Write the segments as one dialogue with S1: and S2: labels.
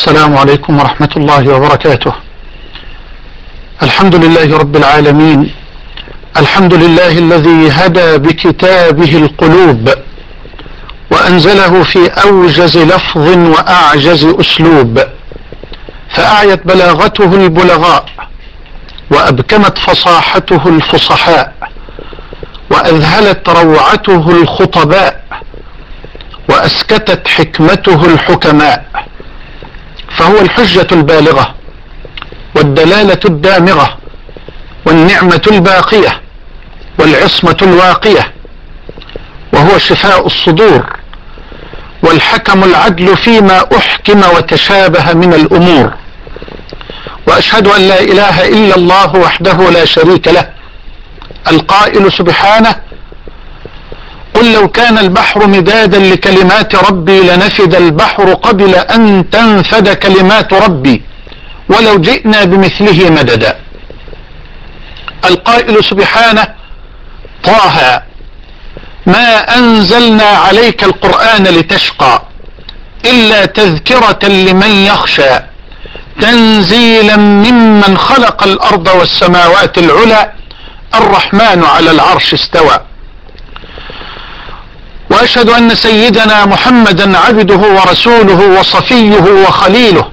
S1: السلام عليكم ورحمة الله وبركاته. الحمد لله رب العالمين، الحمد لله الذي هدى بكتابه القلوب وأنزله في أوجز لفظ وأعجز أسلوب، فأعيت بلاغته البلغاء وأبكمت فصاحته الفصحاء وأذهلت روعته الخطباء وأسكتت حكمته الحكماء، فهو الحجة البالغة والدلالة الدامغة والنعمة الباقية والعصمة الواقية، وهو شفاء الصدور والحكم العدل فيما أحكم وتشابه من الأمور. وأشهد أن لا إله إلا الله وحده لا شريك له، القائل سبحانه: قل لو كان البحر مدادا لكلمات ربي لنفد البحر قبل أن تنفد كلمات ربي ولو جئنا بمثله مددا. القائل سبحانه: طه ما أنزلنا عليك القرآن لتشقى إلا تذكرة لمن يخشى تنزيلا ممن خلق الأرض والسماوات العلى الرحمن على العرش استوى. وأشهد أن سيدنا محمدا عبده ورسوله وصفيه وخليله،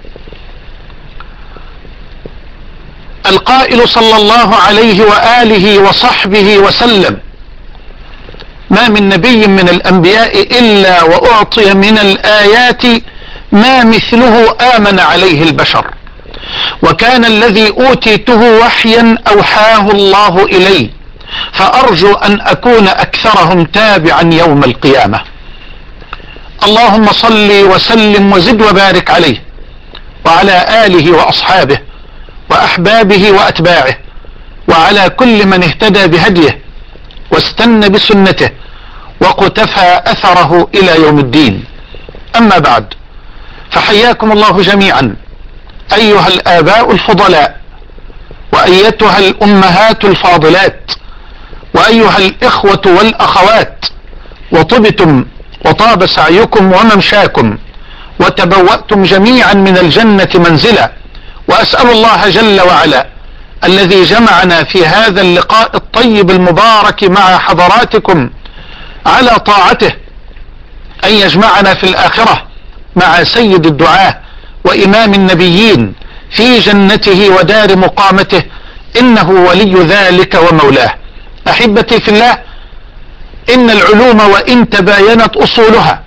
S1: القائل صلى الله عليه وآله وصحبه وسلم: ما من نبي من الأنبياء إلا وأعطي من الآيات ما مثله آمن عليه البشر، وكان الذي أوتيته وحيا أوحاه الله إلي، فأرجو أن أكون أكثرهم تابعا يوم القيامة. اللهم صل وسلم وزد وبارك عليه وعلى آله وأصحابه وأحبابه وأتباعه وعلى كل من اهتدى بهديه واستنى بسنته وقتفى أثره إلى يوم الدين. أما بعد، فحياكم الله جميعا أيها الآباء الفضلاء، وأيتها الأمهات الفاضلات، وأيها الإخوة والأخوات، وطبتم وطاب سعيكم وممشاكم وتبوأتم جميعا من الجنة منزلا. وأسأل الله جل وعلا الذي جمعنا في هذا اللقاء الطيب المبارك مع حضراتكم على طاعته أن يجمعنا في الآخرة مع سيد الدعاة وإمام النبيين في جنته ودار مقامته، إنه ولي ذلك ومولاه. أحبتي في الله، إن العلوم وإن تباينت أصولها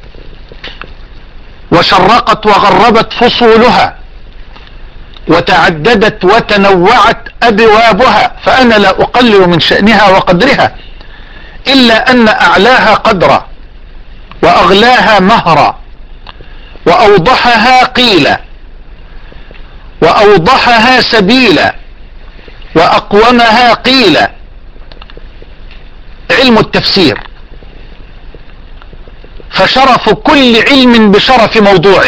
S1: وشرقت وغربت فصولها وتعددت وتنوعت أبوابها، فأنا لا أقلل من شأنها وقدرها، إلا أن أعلاها قدرا وأغلاها مهرا وأوضحها قيلا وأوضحها سبيلا وأقومها قيلا علم التفسير، فشرف كل علم بشرف موضوعه،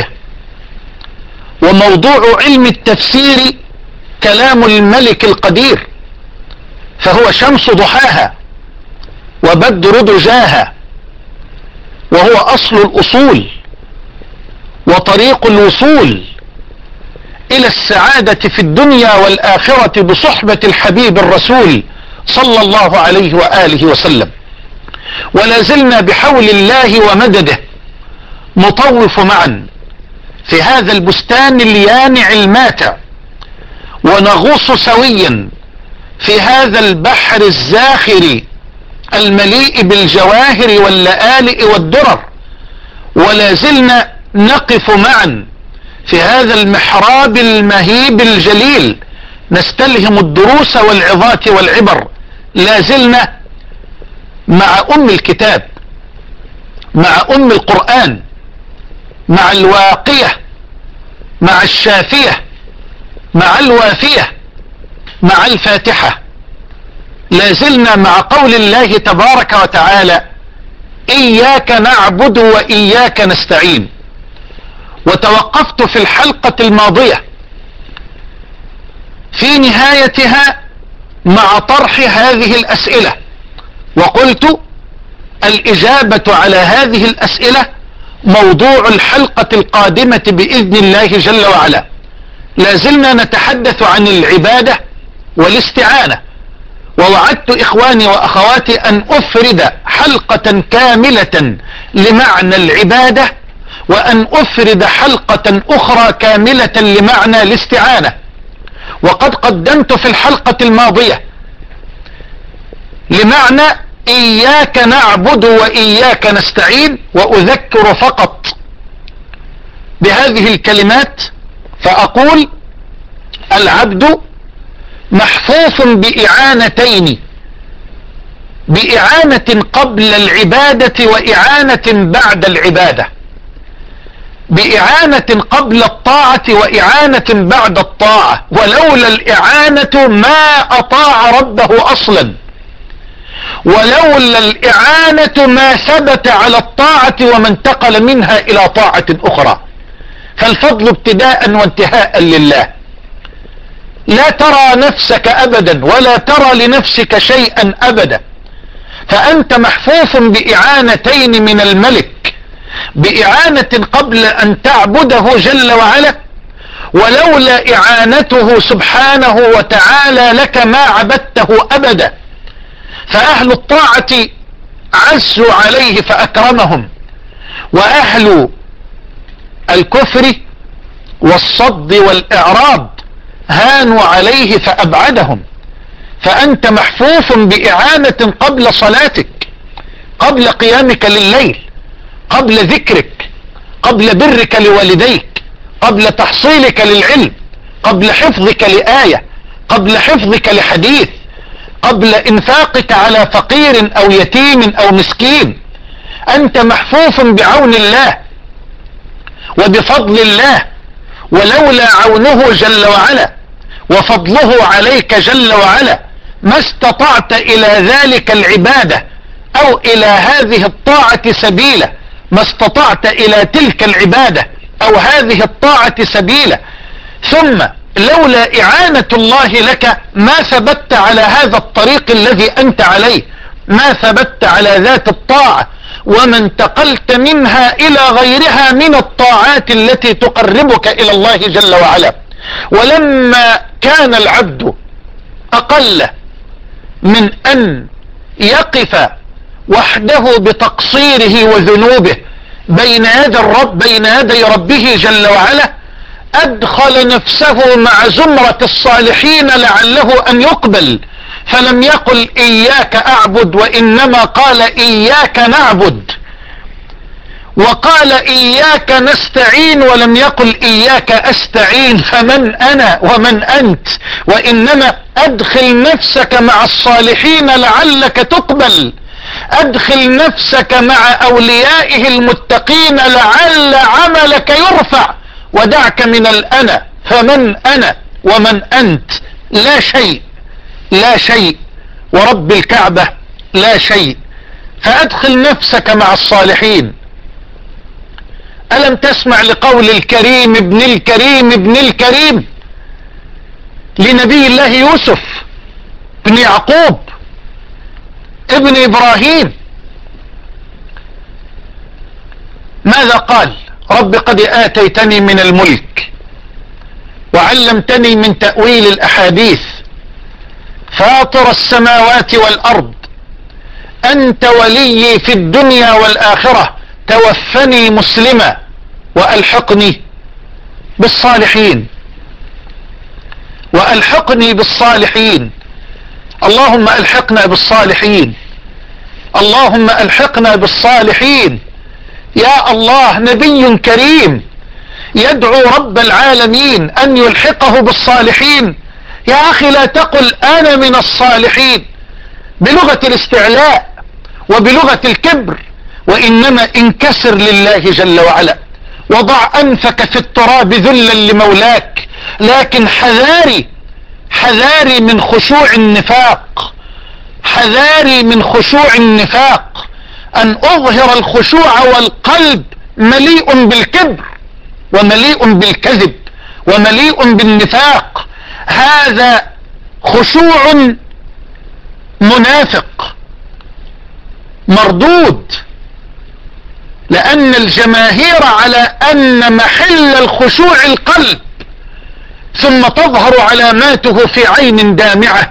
S1: وموضوع علم التفسير كلام الملك القدير، فهو شمس ضحاها وبدر دجاها، وهو أصل الأصول وطريق الوصول إلى السعادة في الدنيا والآخرة بصحبة الحبيب الرسول صلى الله عليه وآله وسلم. ولا زلنا بحول الله ومدده نطوف معا في هذا البستان اليانع الماتع، ونغوص سويا في هذا البحر الزاخر المليء بالجواهر واللآلئ والدرر، ولا زلنا نقف معا في هذا المحراب المهيب الجليل نستلهم الدروس والعظات والعبر. لا زلنا مع أم الكتاب، مع أم القرآن، مع الواقية، مع الشافية، مع الوافية، مع الفاتحة. لا زلنا مع قول الله تبارك وتعالى: إياك نعبد وإياك نستعين. وتوقفت في الحلقة الماضية في نهايتها مع طرح هذه الأسئلة، وقلت: الإجابة على هذه الأسئلة موضوع الحلقة القادمة بإذن الله جل وعلا. لازلنا نتحدث عن العبادة والاستعانة، ووعدت إخواني وأخواتي أن أفرد حلقة كاملة لمعنى العبادة، وأن أفرد حلقة أخرى كاملة لمعنى الاستعانة. وقد قدمت في الحلقة الماضية لمعنى إياك نعبد وإياك نستعين، وأذكر فقط بهذه الكلمات فأقول: العبد محفوف بإعانتين، بإعانة قبل العبادة وإعانة بعد العبادة، بإعانة قبل الطاعة وإعانة بعد الطاعة. ولولا الإعانة ما أطاع ربه أصلا، ولولا الإعانة ما ثبت على الطاعة وما انتقل منها إلى طاعة أخرى. فالفضل ابتداء وانتهاء لله. لا ترى نفسك أبدا ولا ترى لنفسك شيئا أبدا، فأنت محفوف بإعانتين من الملك، بإعانة قبل أن تعبده جل وعلا، ولولا إعانته سبحانه وتعالى لك ما عبدته أبدا. فأهل الطاعة عزوا عليه فأكرمهم، وأهل الكفر والصد والإعراض هانوا عليه فأبعدهم. فأنت محفوف بإعانة قبل صلاتك، قبل قيامك لليل، قبل ذكرك، قبل برك لوالديك، قبل تحصيلك للعلم، قبل حفظك لآية، قبل حفظك لحديث، قبل إنفاقك على فقير أو يتيم أو مسكين. أنت محفوف بعون الله وبفضل الله، ولولا عونه جل وعلا وفضله عليك جل وعلا ما استطعت إلى ذلك العبادة أو إلى هذه الطاعة سبيلا، ما استطعت إلى تلك العبادة أو هذه الطاعة سبيلا. ثم لولا إعانة الله لك ما ثبت على هذا الطريق الذي أنت عليه، ما ثبت على ذات الطاعة، وما انتقلت منها إلى غيرها من الطاعات التي تقربك إلى الله جل وعلا. ولما كان العبد أقل من أن يقف وحده بتقصيره وذنوبه بين يدي الرب، بين يدي ربه جل وعلا، أدخل نفسه مع زمرة الصالحين لعله أن يقبل، فلم يقل إياك أعبد، وإنما قال إياك نعبد، وقال إياك نستعين، ولم يقل إياك أستعين. فمن أنا ومن أنت؟ وإنما أدخل نفسك مع الصالحين لعلك تقبل، أدخل نفسك مع أوليائه المتقين لعل عملك يرفع، ودعك من الأنا. فمن أنا ومن أنت؟ لا شيء، لا شيء، ورب الكعبة لا شيء. فأدخل نفسك مع الصالحين. ألم تسمع لقول الكريم ابن الكريم ابن الكريم لنبي الله يوسف بن يعقوب ابن إبراهيم؟ ماذا قال؟ رب قد آتيتني من الملك وعلمتني من تأويل الأحاديث، فاطر السماوات والأرض، أنت ولي في الدنيا والآخرة، توفني مسلما وألحقني بالصالحين، وألحقني بالصالحين. اللهم ألحقنا بالصالحين، اللهم ألحقنا بالصالحين. يا الله، نبي كريم يدعو رب العالمين أن يلحقه بالصالحين. يا أخي لا تقل أنا من الصالحين بلغة الاستعلاء وبلغة الكبر، وإنما انكسر لله جل وعلا، وضع أنفك في التراب ذلا لمولاك. لكن حذاري، حذاري من خشوع النفاق، حذاري من خشوع النفاق، أن أظهر الخشوع والقلب مليء بالكبر ومليء بالكذب ومليء بالنفاق. هذا خشوع منافق مردود. لأن الجماهير على أن محل الخشوع القلب، ثم تظهر علاماته في عين دامعة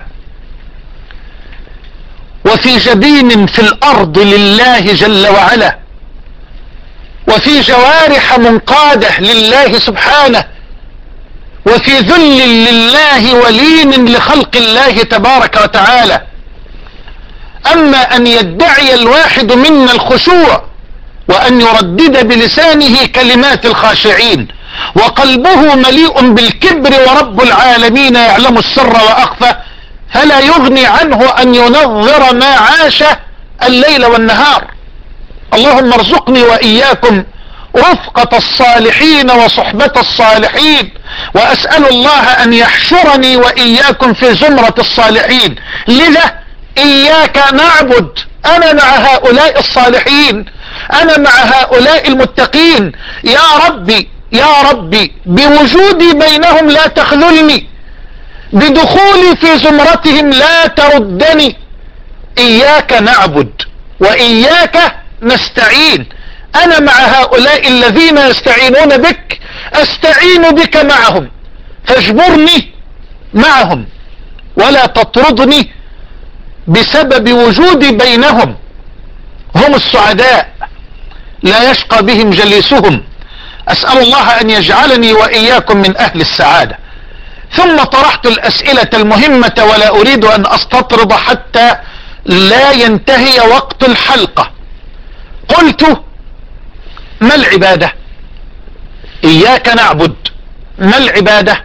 S1: وفي جبين في الأرض لله جل وعلا، وفي جوارح منقادة لله سبحانه، وفي ذل لله ولين لخلق الله تبارك وتعالى. أما أن يدعي الواحد منا الخشوع وأن يردد بلسانه كلمات الخاشعين وقلبه مليء بالكبر ورب العالمين يعلم السر وأخفى، فلا يغني عنه أن ينظر ما عاش الليل والنهار. اللهم ارزقني وإياكم رفقة الصالحين وصحبة الصالحين، وأسأل الله أن يحشرني وإياكم في زمرة الصالحين. لذا إياك نعبد، أنا مع هؤلاء الصالحين، أنا مع هؤلاء المتقين. يا ربي يا ربي بوجودي بينهم لا تخذلني، بدخولي في زمرتهم لا تردني. إياك نعبد وإياك نستعين. أنا مع هؤلاء الذين يستعينون بك، أستعين بك معهم، فاجبرني معهم ولا تطردني بسبب وجودي بينهم. هم السعداء لا يشقى بهم جليسهم. أسأل الله أن يجعلني وإياكم من أهل السعادة. ثم طرحت الأسئلة المهمة ولا أريد أن أستطرد حتى لا ينتهي وقت الحلقة. قلت: ما العبادة؟ إياك نعبد، ما العبادة؟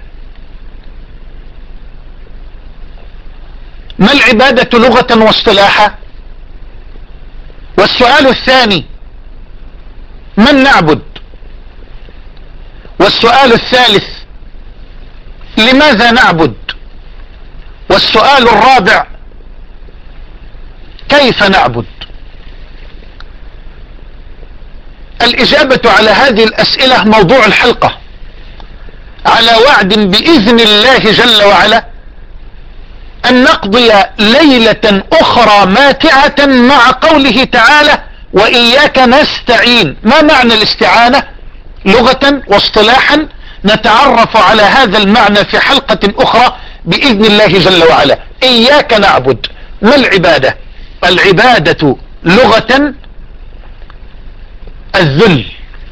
S1: ما العبادة لغة واصطلاحا؟ والسؤال الثاني: من نعبد؟ والسؤال الثالث: لماذا نعبد؟ والسؤال الرابع: كيف نعبد؟ الإجابة على هذه الأسئلة موضوع الحلقة، على وعد بإذن الله جل وعلا أن نقضي ليلة أخرى ماتعة مع قوله تعالى: وإياك نستعين. ما معنى الاستعانة لغة واصطلاحا؟ نتعرف على هذا المعنى في حلقة أخرى بإذن الله جل وعلا. إياك نعبد، ما العبادة؟ العبادة لغة الذل.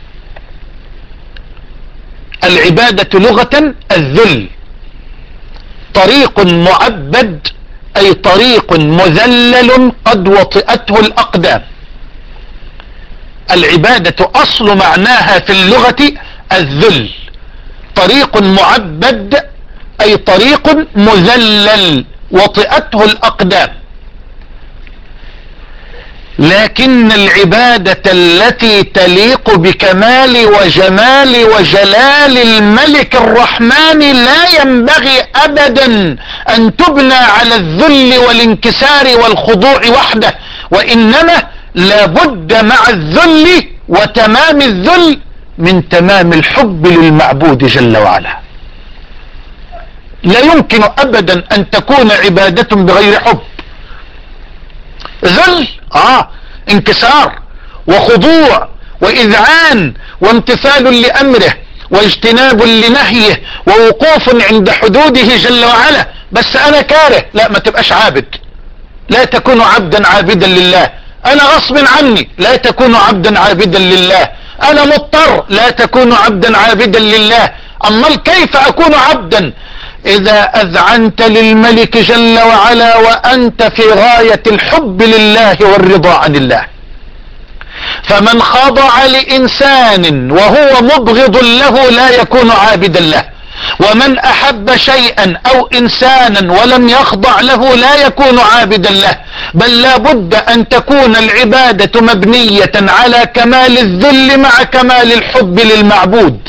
S1: العبادة لغة الذل، طريق معبد أي طريق مذلل قد وطئته الأقدام. العبادة أصل معناها في اللغة الذل، طريق معبد أي طريق مذلل وطئته الأقدام. لكن العبادة التي تليق بكمال وجمال وجلال الملك الرحمن لا ينبغي أبدا أن تبنى على الذل والانكسار والخضوع وحده، وإنما لابد مع الذل وتمام الذل من تمام الحب للمعبود جل وعلا. لا يمكن أبدا أن تكون عبادة بغير حب. ذل انكسار وخضوع وإذعان وامتثال لأمره واجتناب لنهيه ووقوف عند حدوده جل وعلا. بس أنا كاره، لا، ما تبقاش عابد، لا تكون عبدا عابدا لله. أنا غصب عني، لا تكون عبدا عابدا لله. أنا مضطر، لا تكون عبدا عابدا لله. أما كيف أكون عبدا؟ إذا أذعنت للملك جل وعلا وأنت في غاية الحب لله والرضا عن الله. فمن خضع لإنسان وهو مبغض له لا يكون عابدا له، ومن أحب شيئا أو إنسانا ولم يخضع له لا يكون عابدا له. بل لا بد أن تكون العبادة مبنية على كمال الذل مع كمال الحب للمعبود.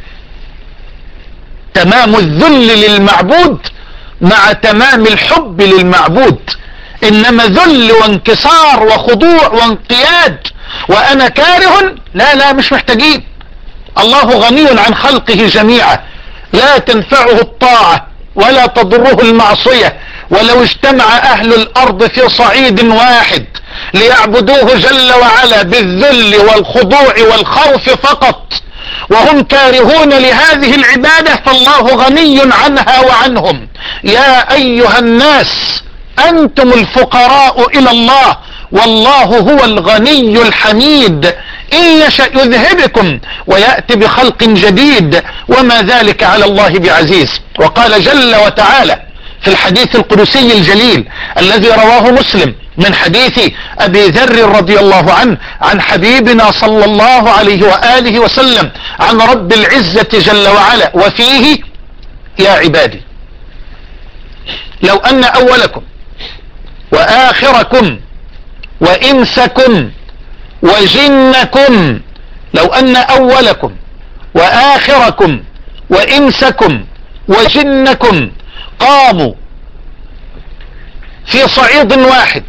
S1: تمام الذل للمعبود مع تمام الحب للمعبود. إنما ذل وانكسار وخضوع وانقياد وأنا كاره، لا مش محتاجين. الله غني عن خلقه جميعا، لا تنفعه الطاعة ولا تضره المعصية، ولو اجتمع اهل الارض في صعيد واحد ليعبدوه جل وعلا بالذل والخضوع والخوف فقط وهم كارهون لهذه العبادة فالله غني عنها وعنهم. يا ايها الناس انتم الفقراء الى الله والله هو الغني الحميد، ان يشأ يذهبكم ويأتي بخلق جديد وما ذلك على الله بعزيز. وقال جل وتعالى في الحديث القدسي الجليل الذي رواه مسلم من حديث ابي ذر رضي الله عنه عن حبيبنا صلى الله عليه وآله وسلم عن رب العزة جل وعلا وفيه: يا عبادي لو ان اولكم واخركم وانسكم وجنكم، لو ان اولكم واخركم وانسكم وجنكم قاموا في صعيد واحد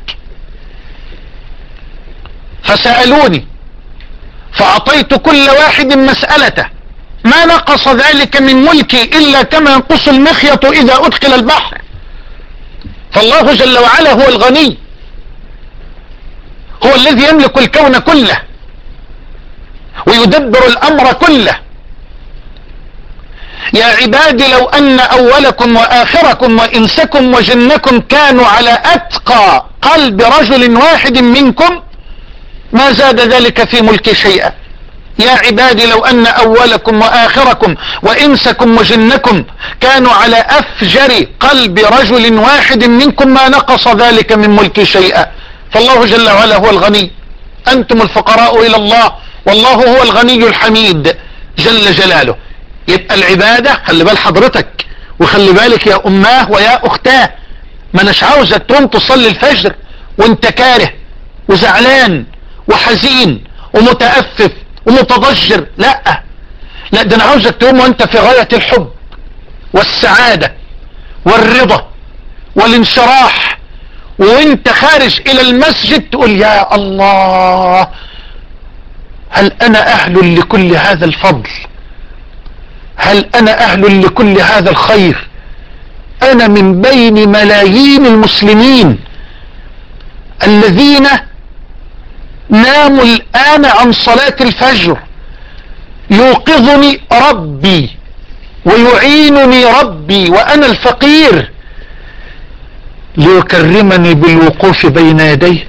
S1: فسألوني فأعطيت كل واحد مسألته ما نقص ذلك من ملكي إلا كما ينقص المخيط إذا أدخل البحر. فالله جل وعلا هو الغني، هو الذي يملك الكون كله ويدبر الأمر كله. يا عبادي لو أن أولكم وآخركم وإنسكم وجنكم كانوا على أتقى قلب رجل واحد منكم ما زاد ذلك في ملك شيئا. يا عبادي لو أن أولكم وآخركم وإنسكم وجنكم كانوا على أفجر قلب رجل واحد منكم ما نقص ذلك من ملك شيئا. فالله جل وعلا هو الغني، أنتم الفقراء إلى الله والله هو الغني الحميد جل جلاله. يبقى العبادة خلي بال حضرتك وخلي بالك يا أماه ويا أختاه، ما نش عاوزك تقوم تصلي الفجر وانت كاره وزعلان وحزين ومتأفف ومتضجر، لا لا، ده انا عاوزك تقوم وانت في غاية الحب والسعادة والرضا والانشراح، وانت خارج الى المسجد تقول: يا الله، هل انا اهل لكل هذا الفضل؟ هل انا اهل لكل هذا الخير؟ انا من بين ملايين المسلمين الذين ناموا الان عن صلاة الفجر يوقظني ربي ويعينني ربي وانا الفقير ليكرمني بالوقوف بين يديه.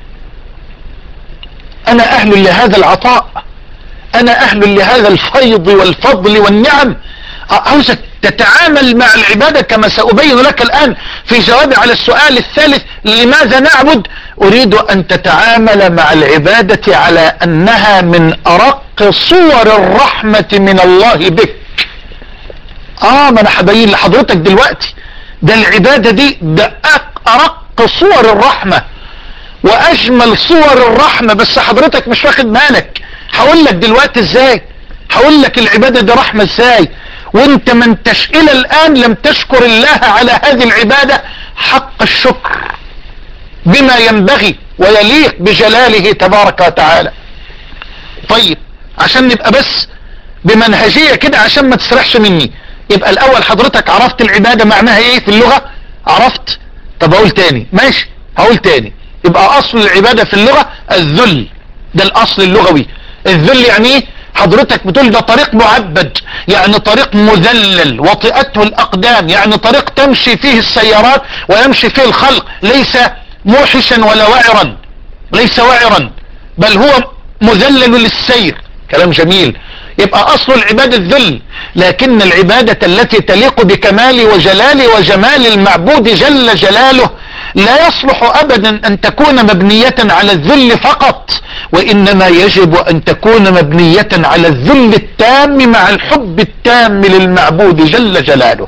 S1: انا اهل لهذا العطاء، انا اهل لهذا الفيض والفضل والنعم. عاوزك تتعامل مع العبادة كما سأبين لك الآن في جوابي على السؤال الثالث: لماذا نعبد؟ أريد أن تتعامل مع العبادة على أنها من أرق صور الرحمة من الله بك. ما أنا هبين لحضرتك دلوقتي، ده العبادة دي ده أرق صور الرحمة وأجمل صور الرحمة، بس حضرتك مش واخد بالك. هقول لك دلوقتي ازاي، هقول لك العبادة دي رحمة ازاي وانت ما انتش الى الان لم تشكر الله على هذه العبادة حق الشكر بما ينبغي ويليق بجلاله تبارك وتعالى. طيب عشان نبقى بس بمنهجية كده عشان ما تسرحش مني، يبقى الاول حضرتك عرفت العبادة معناها ايه في اللغة؟ عرفت؟ طب اقول تاني؟ ماشي هقول تاني. يبقى اصل العبادة في اللغة الذل، ده الاصل اللغوي. الذل يعني ايه؟ حضرتك بتقول ده طريق معبد، يعني طريق مذلل وطئته الاقدام، يعني طريق تمشي فيه السيارات ويمشي فيه الخلق، ليس موحشا ولا وعرا، ليس وعرا بل هو مذلل للسير. كلام جميل. يبقى اصل العبادة الذل، لكن العبادة التي تليق بكمال وجلال وجمال المعبود جل جلاله لا يصلح ابدا ان تكون مبنية على الذل فقط، وانما يجب ان تكون مبنية على الذل التام مع الحب التام للمعبود جل جلاله.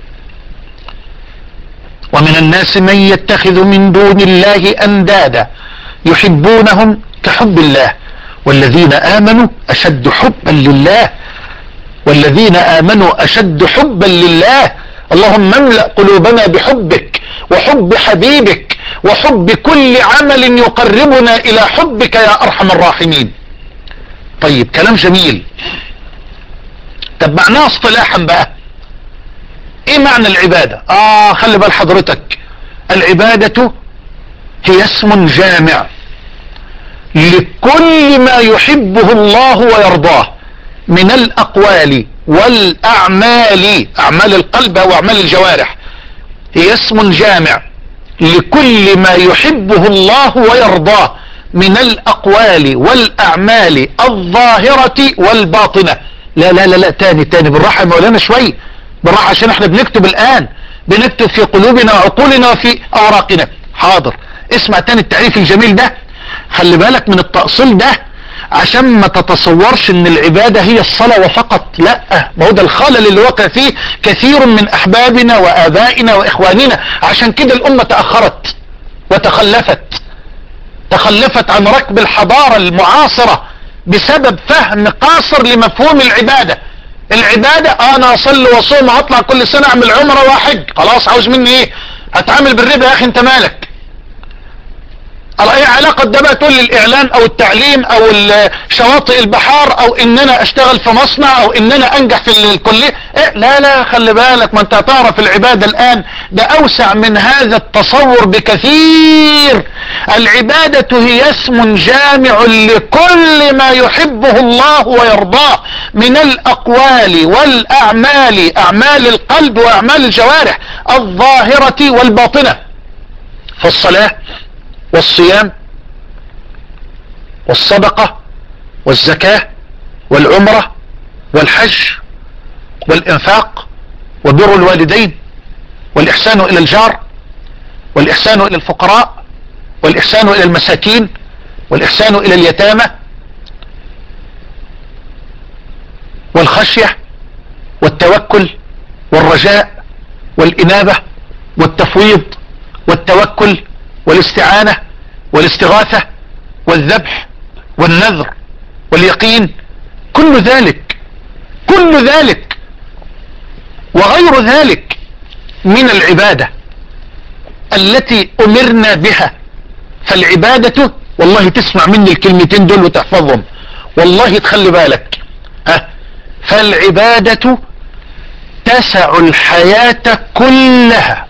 S1: ومن الناس من يتخذ من دون الله اندادا يحبونهم كحب الله والذين آمنوا أشد حبا لله، والذين آمنوا أشد حبا لله. اللهم املأ قلوبنا بحبك وحب حبيبك وحب كل عمل يقربنا إلى حبك يا أرحم الراحمين. طيب كلام جميل. طب معناه اصطلاحا بقى ايه معنى العبادة؟ خلي بال حضرتك، العبادة هي اسم جامع لكل ما يحبه الله ويرضاه من الأقوال والأعمال، أعمال القلب أو أعمال الجوارح. هي اسم جامع لكل ما يحبه الله ويرضاه من الأقوال والأعمال الظاهرة والباطنة. لا لا لا لا، تاني بالراحة يا مولانا شوي، بالراحة، عشان احنا بنكتب الآن، بنكتب في قلوبنا وعقولنا وفي أوراقنا. حاضر، اسمع تاني التعريف الجميل ده، خلي بالك من التأصيل ده عشان ما تتصورش ان العبادة هي الصلاة وفقط. لا، ما هو ده الخلل اللي وقع فيه كثير من احبابنا وابائنا واخواننا. عشان كده الامة تأخرت تخلفت عن ركب الحضارة المعاصرة بسبب فهم قاصر لمفهوم العبادة. العبادة انا اصلي واصوم واطلع كل سنة اعمل عمرة واحج، خلاص عاوز مني ايه؟ اتعامل بالربا يا اخي، انت مالك؟ ايه علاقة ده بقى تقول لي الاعلام او التعليم او شواطئ البحار او ان انا اشتغل في مصنع او ان انا انجح في الكلية؟ إيه؟ لا لا، خلي بالك، ما انت هتعرف العبادة الان ده اوسع من هذا التصور بكثير. العبادة هي اسم جامع لكل ما يحبه الله ويرضاه من الاقوال والاعمال، اعمال القلب واعمال الجوارح الظاهرة والباطنة. فالصلاة والصيام والصدقة والزكاة والعمرة والحج والإنفاق وبر الوالدين والإحسان إلى الجار والإحسان إلى الفقراء والإحسان إلى المساكين والإحسان إلى اليتامى والخشية والتوكل والرجاء والإنابة والتفويض والتوكل والاستعانة والاستغاثة والذبح والنذر واليقين. كل ذلك وغير ذلك من العبادة التي أمرنا بها. فالعبادة، والله تسمع مني الكلمتين دول وتحفظهم، والله تخلي بالك، فالعبادة تسع الحياة كلها.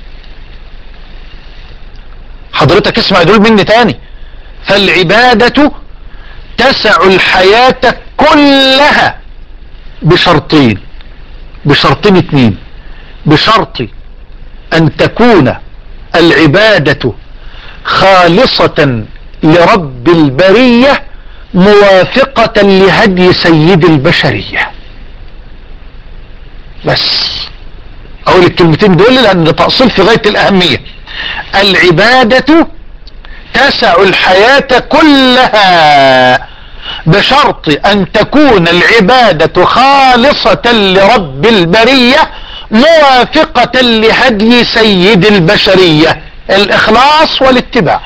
S1: حضرتك اسمع دول مني تاني، فالعبادة تسع الحياة كلها بشرطين اتنين. بشرط ان تكون العبادة خالصة لرب البرية موافقة لهدي سيد البشرية. بس اقول الكلمتين دول لان ده تأصيل في غاية الاهمية. العبادة تسع الحياة كلها بشرط ان تكون العبادة خالصة لرب البرية موافقة لهدي سيد البشرية، الاخلاص والاتباع.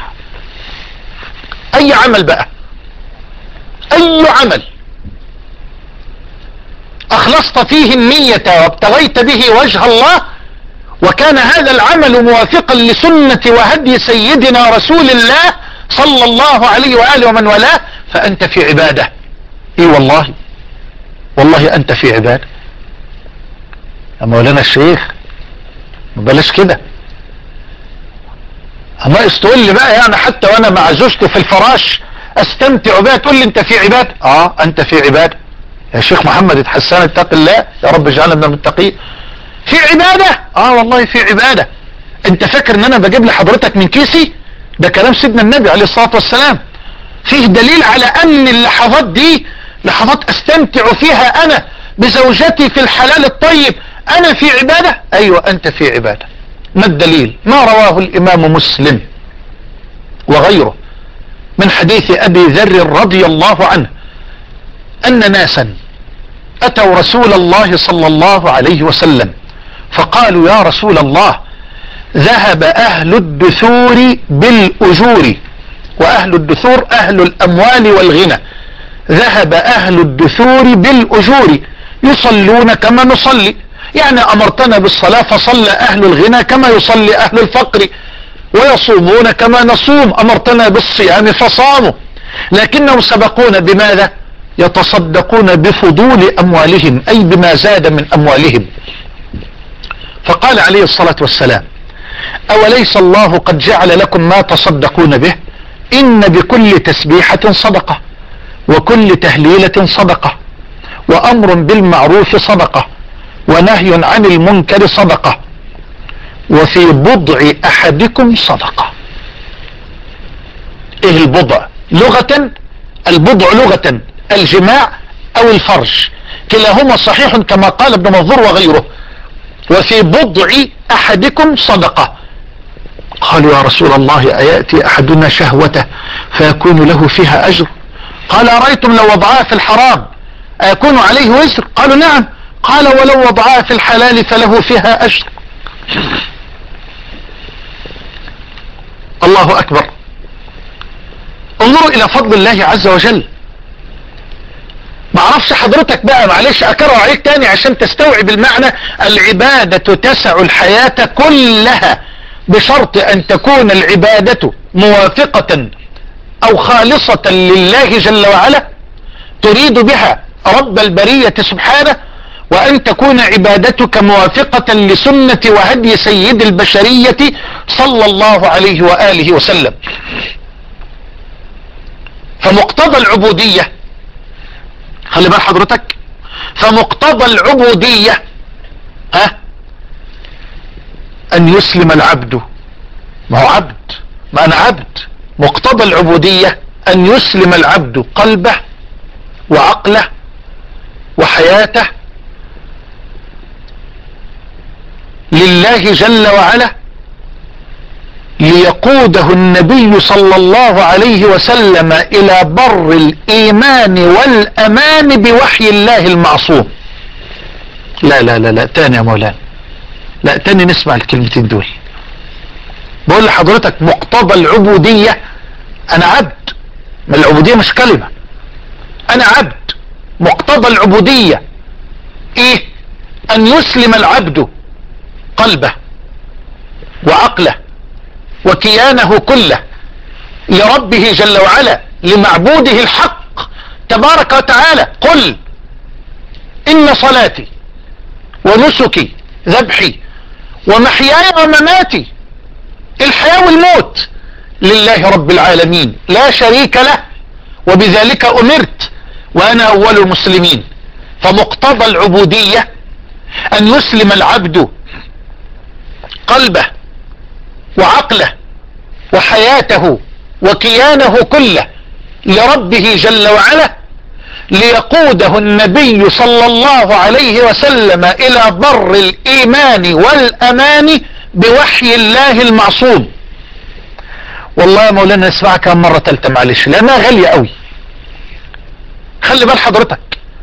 S1: اي عمل بقى، اي عمل اخلصت فيه النية وابتغيت به وجه الله وكان هذا العمل موافقا لسنة وهدي سيدنا رسول الله صلى الله عليه وآله ومن والاه فأنت في عبادة. اي والله أنت في عبادة يا مولانا الشيخ، بلاش كده. ناقص تقول لي بقى يعني حتى وانا مع زوجتي في الفراش استمتع بها تقول لي انت في عبادة. انت في عبادة يا شيخ محمد، اتحسن اتق الله يا رب اجعلنا من المتقين. في عبادة، والله في عبادة. انت فاكر ان انا بجيب لحضرتك من كيسي؟ ده كلام سيدنا النبي عليه الصلاة والسلام، فيه دليل على ان اللحظات دي لحظات استمتع فيها انا بزوجتي في الحلال الطيب. انا في عبادة، ايوه انت في عبادة. ما الدليل؟ ما رواه الامام مسلم وغيره من حديث ابي ذر رضي الله عنه ان ناسا اتوا رسول الله صلى الله عليه وسلم فقالوا يا رسول الله ذهب اهل الدثور بالاجور، واهل الدثور اهل الاموال والغنى، ذهب اهل الدثور بالاجور يصلون كما نصلي، يعني امرتنا بالصلاة فصلى اهل الغنى كما يصلي اهل الفقر، ويصومون كما نصوم، امرتنا بالصيام فصاموا، لكنهم سبقون بماذا؟ يتصدقون بفضول اموالهم، اي بما زاد من اموالهم. فقال عليه الصلاة والسلام أوليس الله قد جعل لكم ما تصدقون به؟ إن بكل تسبيحة صدقة، وكل تهليلة صدقة، وأمر بالمعروف صدقة، ونهي عن المنكر صدقة، وفي بضع أحدكم صدقة. إيه البضع؟ لغة البضع لغة الجماع أو الفرج، كلاهما صحيح كما قال ابن منظور وغيره. وفي بضع أحدكم صدقة. قالوا يا رسول الله أيأتي أحدنا شهوته فيكون له فيها أجر؟ قال أرأيتم لو وضعها في الحرام أيكون عليه وزر؟ قالوا نعم. قال ولو وضعها في الحلال فله فيها أجر. الله أكبر. انظروا إلى فضل الله عز وجل. معرفش حضرتك بقى، معلش أكرر عليك تاني عشان تستوعب المعنى. العبادة تسع الحياة كلها بشرط أن تكون العبادة موافقة أو خالصة لله جل وعلا، تريد بها رب البرية سبحانه، وأن تكون عبادتك موافقة لسنة وهدي سيد البشرية صلى الله عليه وآله وسلم. فمقتضى العبودية، خلي بال حضرتك، فمقتضى العبودية أن يسلم العبد. ما هو عبد، ما أنا عبد. مقتضى العبودية أن يسلم العبد قلبه وعقله وحياته لله جل وعلا، ليقوده النبي صلى الله عليه وسلم إلى بر الإيمان والأمان بوحي الله المعصوم. لا لا لا لا، تاني يا مولانا، لا تاني نسمع الكلمتين دول. بقول لحضرتك مقتضى العبودية أنا عبد، ما العبودية مش كلمة، أنا عبد. مقتضى العبودية إيه؟ أن يسلم العبد قلبه وعقله وكيانه كله لربه جل وعلا، لمعبوده الحق تبارك وتعالى. قل إن صلاتي ونسكي ذبحي ومحياي ومماتي، الحياة والموت، لله رب العالمين لا شريك له، وبذلك أمرت وأنا أول المسلمين. فمقتضى العبودية أن يسلم العبد قلبه وعقله وحياته وكيانه كله لربه جل وعلا، ليقوده النبي صلى الله عليه وسلم إلى بر الإيمان والأمان بوحي الله المعصوم. والله يا مولانا نسمعها كم مرة تالتة معلش لأنها غالية قوي. خلي بال حضرتك،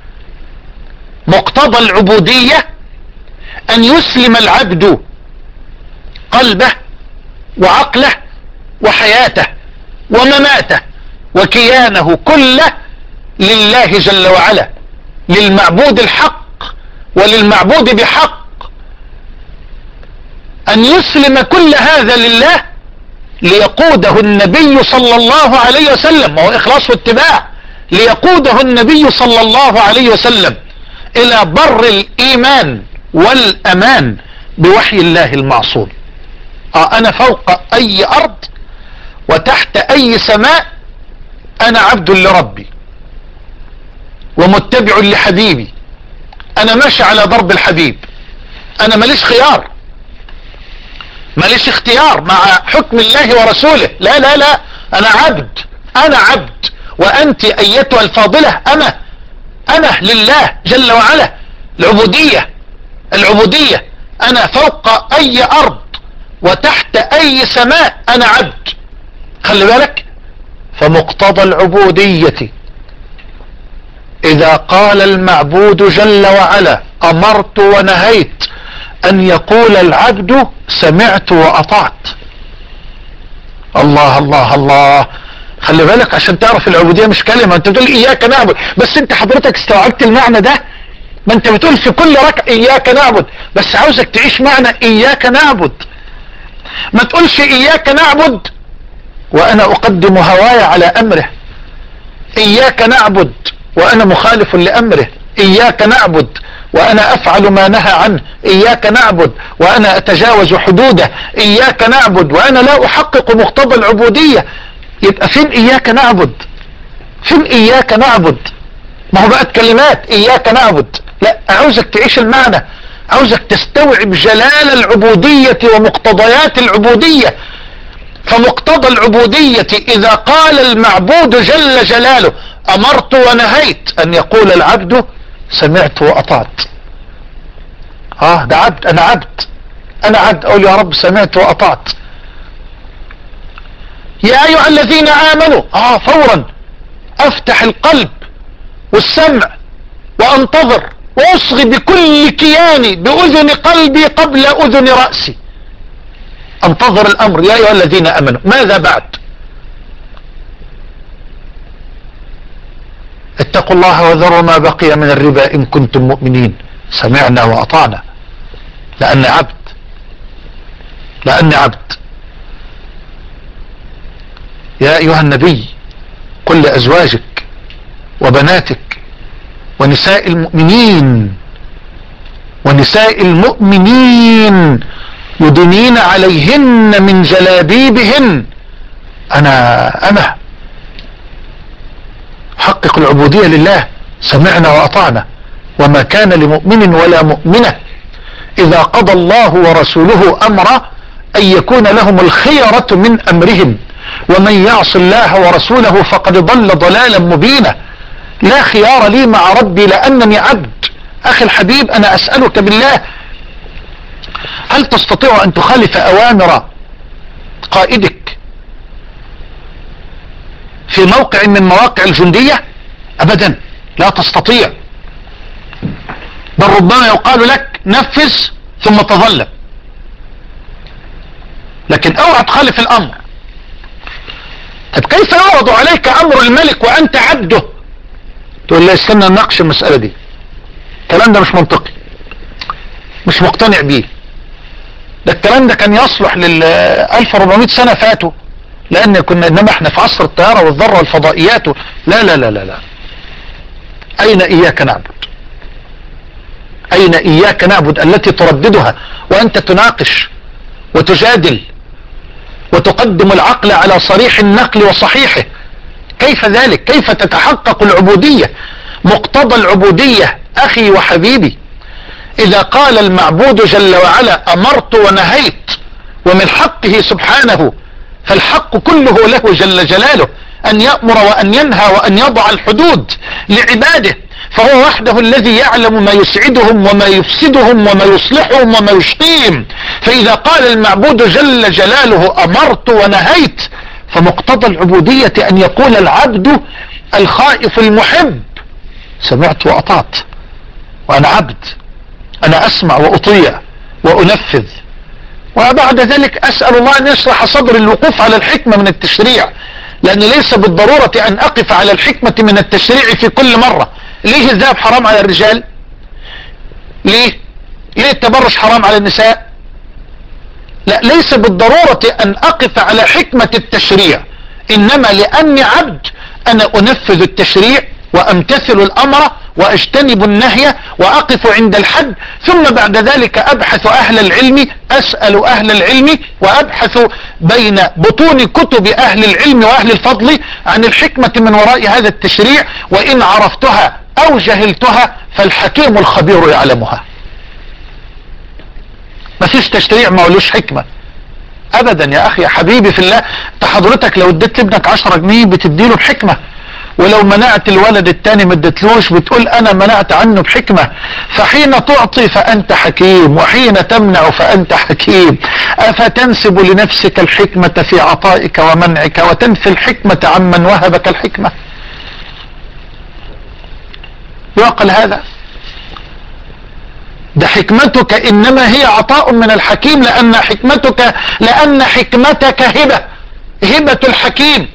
S1: مقتضى العبودية أن يسلم العبد قلبه وعقله وحياته ومماته وكيانه كله لله جل وعلا، للمعبود الحق وللمعبود بحق. أن يسلم كل هذا لله ليقوده النبي صلى الله عليه وسلم، وهو إخلاص واتباع، ليقوده النبي صلى الله عليه وسلم إلى بر الإيمان والأمان بوحي الله المعصوم. أنا فوق أي أرض وتحت أي سماء أنا عبد لربي ومتبع لحبيبي، أنا ماشي على ضرب الحبيب، أنا ماليش خيار، ماليش اختيار مع حكم الله ورسوله. لا لا لا، أنا عبد، أنا عبد، وأنت أيتها الفاضلة أنا لله جل وعلا. العبودية أنا فوق أي أرض وتحت أي سماء أنا عبد. خلي بالك، فمقتضى العبودية إذا قال المعبود جل وعلا أمرت ونهيت أن يقول العبد سمعت وأطعت. الله الله الله. خلي بالك عشان تعرف العبودية مش كلمة. انت بتقول إياك نعبد، بس انت حضرتك استوعبت المعنى ده؟ ما انت بتقول في كل ركعة إياك نعبد، بس عاوزك تعيش معنى إياك نعبد. ما تقولش إياك نعبد وأنا أقدم هواي على أمره، إياك نعبد وأنا مخالف لأمره. إياك نعبد وأنا أفعل ما نهى عنه، إياك نعبد وأنا أتجاوز حدوده، إياك نعبد وأنا لا أحقق مقتضى العبودية. يبقى فين إياك نعبد؟ فين إياك نعبد؟ ما هو بقت كلمات إياك نعبد. لا، عاوزك تعيش المعنى، عاوزك تستوعب جلال العبودية ومقتضيات العبودية. فمقتضى العبودية إذا قال المعبود جل جلاله أمرت ونهيت، أن يقول العبد سمعت وأطعت. ده عبد، أنا عبد، أنا عبد، أقول يا رب سمعت وأطعت. يا أيها الذين آمنوا، فورا أفتح القلب والسمع وأنتظر وأصغي بكل كياني بأذن قلبي قبل أذن رأسي، انتظر الأمر. يا أيها الذين آمنوا، ماذا بعد؟ اتقوا الله وذروا ما بقي من الربا إن كنتم مؤمنين. سمعنا وأطعنا، لأن عبد، لأن عبد. يا أيها النبي قل لأزواجك وبناتك ونساء المؤمنين، ونساء المؤمنين يدنين عليهن من جلابيبهن. أنا حقق العبودية لله. سمعنا وأطعنا. وما كان لمؤمن ولا مؤمنة إذا قضى الله ورسوله أمرا أن يكون لهم الخيرة من أمرهم، ومن يعص الله ورسوله فقد ضل ضلالا مبينا. لا خيار لي مع ربي لأنني عبد. أخي الحبيب، أنا أسألك بالله، هل تستطيع أن تخالف أوامر قائدك في موقع من مواقع الجندية؟ أبدا لا تستطيع. بل ربما يقال لك نفذ ثم تظلم، لكن اوعى تخالف الأمر. طب كيف يعرض عليك أمر الملك وأنت عبده؟ تقول لي استنى نناقش المسألة دي. الكلام ده مش منطقي، مش مقتنع بيه. ده الكلام ده كان يصلح لل 1400 سنة فاتوا، لأن إنما احنا في عصر الطيارة والذرة والفضائيات لا لا لا لا لا. أين إياك نعبد؟ أين إياك نعبد التي ترددها وأنت تناقش وتجادل وتقدم العقل على صريح النقل وصحيحه؟ كيف ذلك؟ كيف تتحقق العبودية؟ مقتضى العبودية أخي وحبيبي إذا قال المعبود جل وعلا أمرت ونهيت، ومن حقه سبحانه، فالحق كله له جل جلاله أن يأمر وأن ينهى وأن يضع الحدود لعباده، فهو وحده الذي يعلم ما يسعدهم وما يفسدهم وما يصلحهم وما يشقيهم. فإذا قال المعبود جل جلاله أمرت ونهيت، فمقتضى العبودية أن يقول العبد الخائف المحب سمعت وأطعت، وأنا عبد، أنا أسمع وأطيع وأنفذ. وبعد ذلك أسأل الله أن يشرح صدر الوقوف على الحكمة من التشريع، لأن ليس بالضرورة أن أقف على الحكمة من التشريع في كل مرة. ليه الذهب حرام على الرجال؟ ليه التبرج حرام على النساء؟ لا، ليس بالضرورة أن أقف على حكمة التشريع، إنما لأني عبد أنا أنفذ التشريع وأمتثل الأمر وأجتنب النهي وأقف عند الحد، ثم بعد ذلك أبحث أهل العلم، أسأل أهل العلم وأبحث بين بطون كتب أهل العلم وأهل الفضل عن الحكمة من وراء هذا التشريع، وإن عرفتها أو جهلتها فالحكيم الخبير يعلمها. ما فيش تشريع ما ولوش حكمة أبدا يا أخي يا حبيبي في الله. حضرتك لو اديت لابنك 10 جنيه بتديله بحكمة، ولو منعت الولد التاني ما اديتلوش بتقول انا منعت عنه بحكمة. فحين تعطي فانت حكيم، وحين تمنع فانت حكيم. افتنسب لنفسك الحكمة في عطائك ومنعك وتنفي الحكمة عمن وهبك الحكمة؟ يعقل هذا؟ ده حكمتك انما هي عطاء من الحكيم، لان حكمتك هبة الحكيم.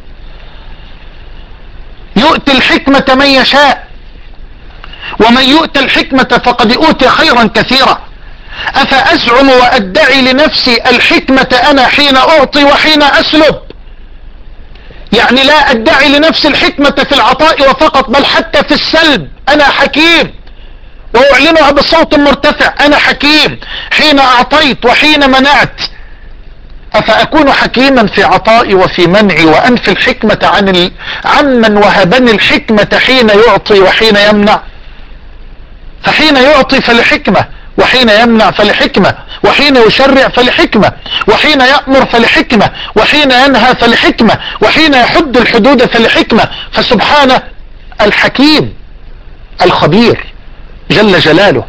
S1: يؤتي الحكمة من يشاء، ومن يؤتى الحكمة فقد أوتي خيرا كثيرا. أفأزعم وأدعي لنفسي الحكمة أنا حين أعطي وحين أسلب؟ يعني لا ادعي لنفسي الحكمة في العطاء وفقط، بل حتى في السلب انا حكيم، واعلنها بصوت مرتفع، انا حكيم حين اعطيت وحين منعت. افاكون حكيما في عطائي وفي منعي وانفي الحكمة عمن وهبني الحكمة حين يعطي وحين يمنع؟ فحين يعطي فلحكمة، وحين يمنع فلحكمة، وحين يشرع فلحكمة، وحين يأمر فلحكمة، وحين ينهى فلحكمة، وحين يحد الحدود فلحكمة. فسبحانه الحكيم الخبير جل جلاله.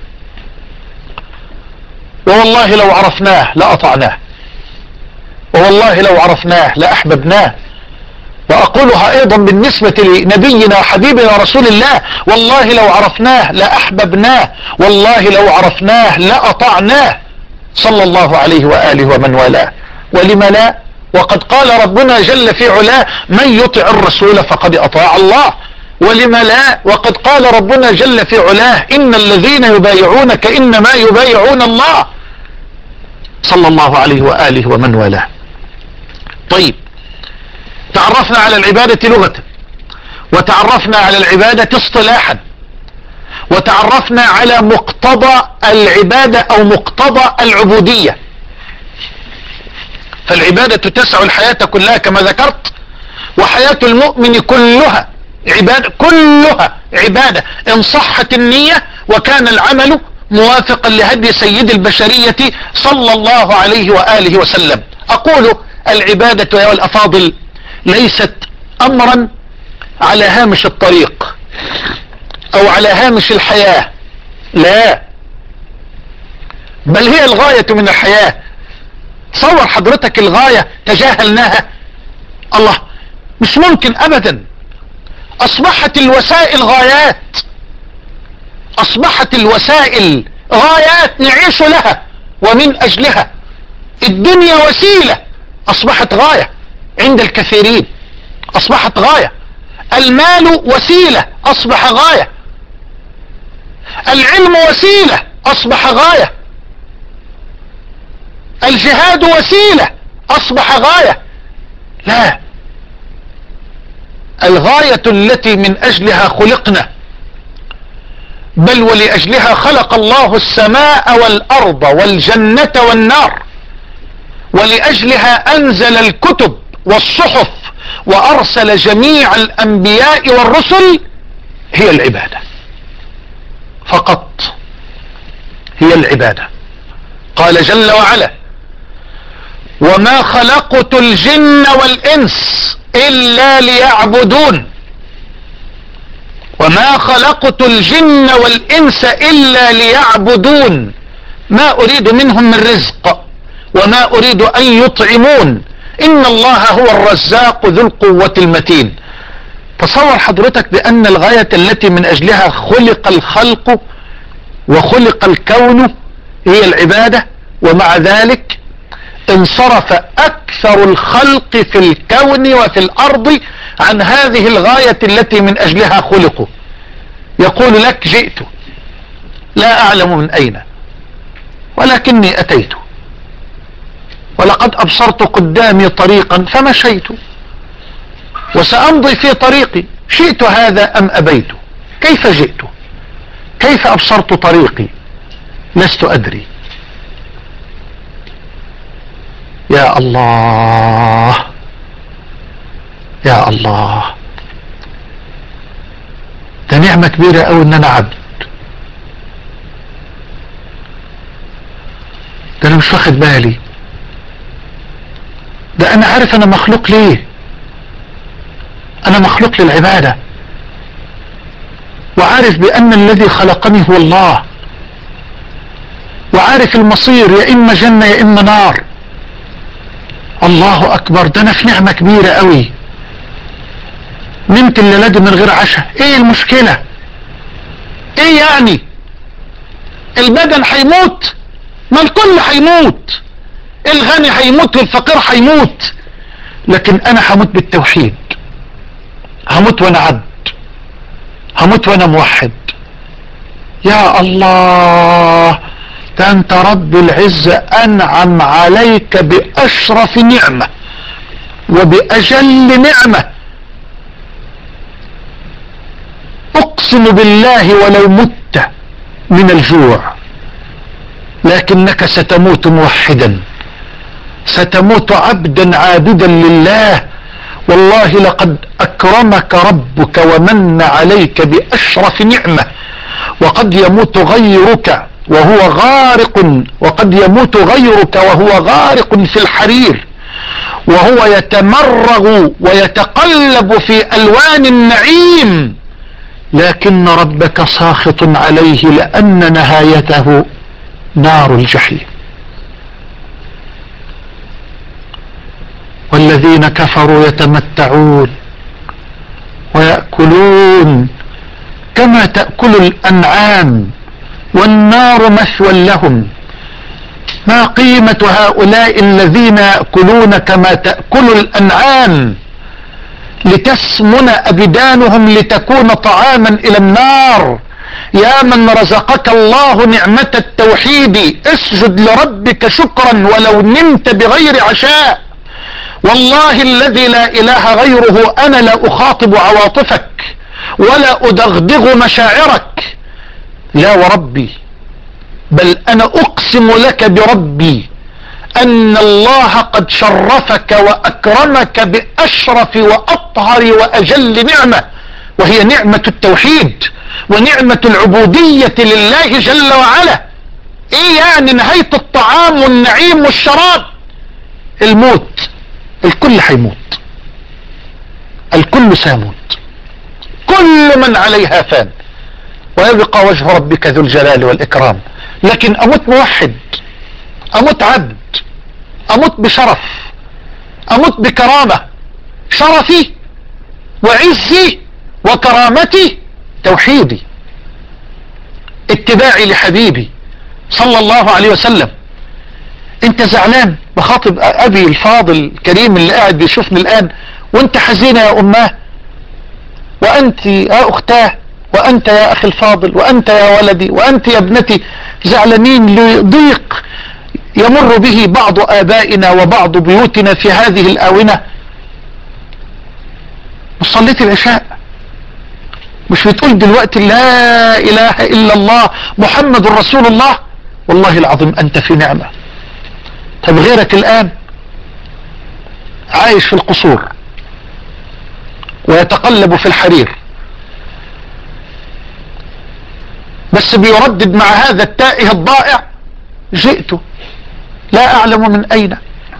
S1: ووالله لو عرفناه لأطعناه، ووالله لو عرفناه لأحببناه. وأقولها أيضا بالنسبة لنبينا وحبيبنا رسول الله، والله لو عرفناه لأحببناه، والله لو عرفناه لأطعناه صلى الله عليه وآله ومن والاه. ولم لا؟ وقد قال ربنا جل في علاه: من يطع الرسول فقد أطاع الله. ولم لا؟ وقد قال ربنا جل في علاه: إن الذين يبايعونك إنما يبايعون الله، صلى الله عليه وآله ومن والاه. طيب، تعرفنا على العبادة لغة، وتعرفنا على العبادة اصطلاحا، وتعرفنا على مقتضى العبادة او مقتضى العبودية. فالعبادة تسع الحياة كلها كما ذكرت، وحياة المؤمن كلها عبادة، كلها عبادة إن صحت النية وكان العمل موافقا لهدي سيد البشرية صلى الله عليه وآله وسلم. أقول العبادة يا الأفاضل ليست أمرا على هامش الطريق أو على هامش الحياة، لا، بل هي الغاية من الحياة. تصور حضرتك الغاية تجاهلناها، الله، مش ممكن أبدا. أصبحت الوسائل غايات، أصبحت الوسائل غايات نعيش لها ومن أجلها. الدنيا وسيلة أصبحت غاية عند الكثيرين، أصبحت غاية. المال وسيلة أصبح غاية. العلم وسيلة أصبح غاية. الجهاد وسيلة أصبح غاية. لا، الغاية التي من أجلها خلقنا، بل ولأجلها خلق الله السماء والأرض والجنة والنار، ولأجلها أنزل الكتب والصحف وأرسل جميع الأنبياء والرسل، هي العبادة فقط، هي العبادة. قال جل وعلا: وما خلقت الجن والإنس إلا ليعبدون. وما خلقت الجن والإنس إلا ليعبدون ما أريد منهم من رزق وما أريد أن يطعمون إن الله هو الرزاق ذو القوة المتين. تصور حضرتك بأن الغاية التي من أجلها خلق الخلق وخلق الكون هي العبادة، ومع ذلك انصرف أكثر الخلق في الكون وفي الأرض عن هذه الغاية التي من أجلها خلقوا. يقول لك: جئت لا أعلم من أين، ولكني أتيت، ولقد أبصرت قدامي طريقا فمشيت، وسأمضي في طريقي، شئت هذا أم أبيت. كيف جئت؟ كيف أبصرت طريقي؟ لست أدري. يا الله، يا الله، ده نعمة كبيرة أوي إن أنا عبد. ده أنا مش واخد بالي، ده أنا عارف أنا مخلوق ليه. أنا مخلوق للعبادة، وعارف بأن الذي خلقني هو الله، وعارف المصير يا إما جنة يا إما نار. الله أكبر، ده أنا في نعمة كبيرة أوي. نمت الليلة دي من غير عشاء، إيه المشكلة؟ إيه يعني؟ البدن هيموت، ما الكل هيموت، الغني هيموت والفقير هيموت، لكن أنا هموت بالتوحيد، هموت وأنا عبد، هموت وأنا موحد. يا الله، ده أنت رب العزة أنعم عليك بأشرف نعمة، وبأجل نعمة. اقسم بالله ولو مت من الجوع لكنك ستموت موحدا، ستموت عبدا عابدا لله. والله لقد اكرمك ربك ومن عليك باشرف نعمة. وقد يموت غيرك وهو غارق، وقد يموت غيرك وهو غارق في الحرير، وهو يتمرغ ويتقلب في الوان النعيم، لكن ربك ساخط عليه لان نهايته نار الجحيم. والذين كفروا يتمتعون ويأكلون كما تأكل الأنعام والنار مثوى لهم. ما قيمة هؤلاء الذين يأكلون كما تأكل الأنعام لتسمن أبدانهم لتكون طعاما إلى النار؟ يا من رزقك الله نعمة التوحيد اسجد لربك شكرا ولو نمت بغير عشاء. والله الذي لا إله غيره أنا لا أخاطب عواطفك ولا أدغدغ مشاعرك، لا وربي، بل أنا أقسم لك بربي أن الله قد شرفك وأكرمك بأشرف وأطهر وأجل نعمة، وهي نعمة التوحيد ونعمة العبودية لله جل وعلا. إيه يعني نهاية الطعام والنعيم والشراب؟ الموت. الكل هيموت، الكل سيموت، كل من عليها فان ويبقى وجه ربك ذو الجلال والإكرام. لكن أموت موحد، أموت عبد، أموت بشرف، أموت بكرامة. شرفي وعزي وكرامتي توحيدي، اتباعي لحبيبي صلى الله عليه وسلم. انت زعلان؟ بخاطب ابي الفاضل الكريم اللي قاعد بيشوفني الان، وانت حزينة يا اماه، وانت يا اختاه، وانت يا اخي الفاضل، وانت يا ولدي، وانت يا ابنتي، زعلانين لضيق يمر به بعض ابائنا وبعض بيوتنا في هذه الاونة. مش صليت العشاء؟ مش بتقول دلوقتي لا اله الا الله محمد رسول الله؟ والله العظيم انت في نعمة. طب غيرك الان عايش في القصور ويتقلب في الحرير، بس بيردد مع هذا التائه الضائع: جئت لا اعلم من اين